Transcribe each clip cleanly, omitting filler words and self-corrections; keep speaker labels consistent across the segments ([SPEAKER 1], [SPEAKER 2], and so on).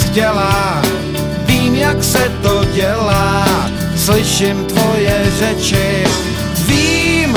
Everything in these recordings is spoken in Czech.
[SPEAKER 1] chtěla, vím, jak se to dělá, slyším tvoje řeči, vím,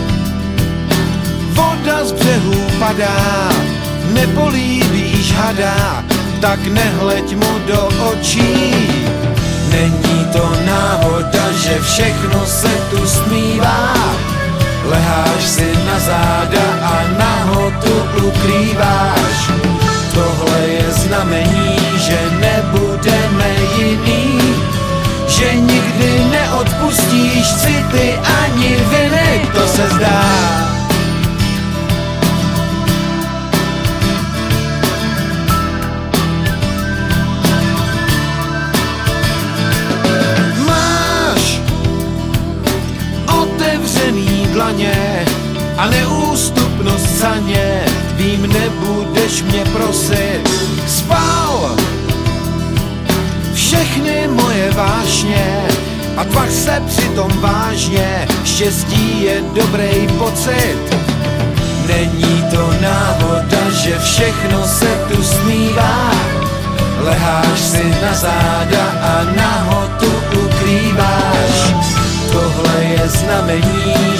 [SPEAKER 1] voda z břehů padá, nepolíbíš hada, tak nehleď mu do očí. Není to náhoda, že všechno se tu smívá, leháš si na záda a nahotu ukrýváš. Tohle je znamení, že nebudeme jiný, že nikdy neodpustíš city ani viny, to se zdá. Máš otevřený dlaně a neústupnost za ně, vím, nebudeš mě prosit. Spal všechny moje vášně a tvař se přitom vážně, štěstí je dobrý pocit. Není to náhoda, že všechno se tu smívá, leháš si na záda a nahotu ukrýváš. Tohle je znamení,